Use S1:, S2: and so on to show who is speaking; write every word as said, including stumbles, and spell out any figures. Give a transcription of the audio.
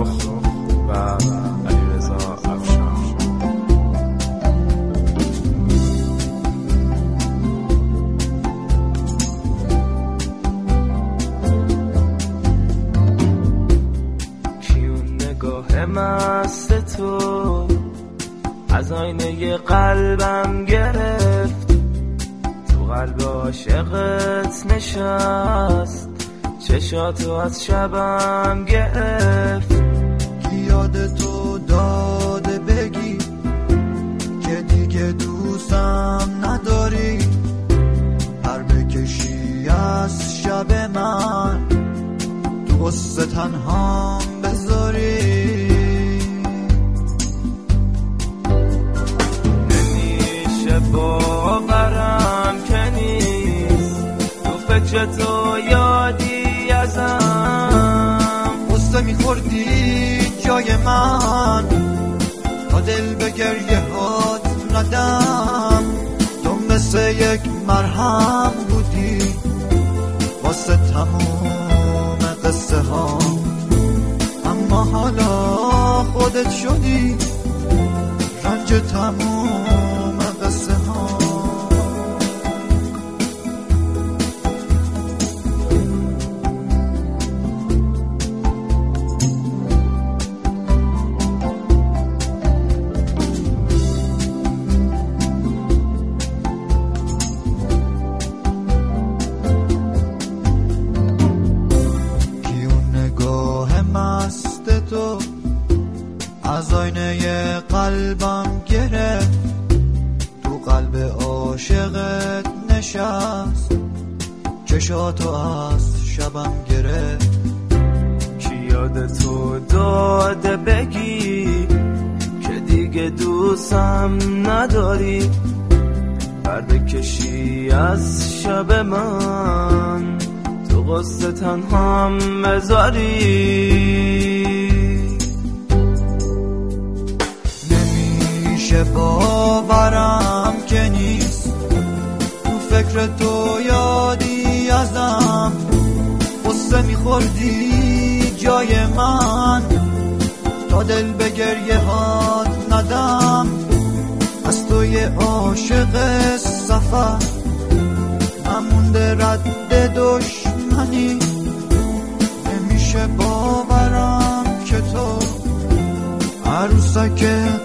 S1: فرخ و علیرضا افشار. کیون نگاه مست تو از آینه قلبم گرفت، تو قلب عاشقت نشست، چشاتو از شبم گرفت.
S2: کی یاد تو داده بگی که دیگه دوستم نداری، پر بکشی از شب من تو غصه تنهام بذاری.
S1: نمیشه باورم که نیست تو فکر تو یادی ازم،
S2: غصه میخوردی جای من تا دل به گریه هات ندم. تو مثل یک مرهم بودی واسه تموم قصه ها، اما حالا خودت شدی رنج تموم قصه ها. تو از آینه قلبم گرفت، تو قلب عاشقت نشست، چشاتو از شبم گرفت.
S1: کی یاد تو داده بگی که دیگه دوستم نداری، پر بکشی از شب من تو غصه تنهام بذاری.
S2: نمیشه باورم که نیست تو فکر تو یادی ازم، غصه میخوردی جای من تا دل به گریه هات ندم. از توی عاشق سفر نمونده رد دشمنی، نمیشه باورم که تو عروسک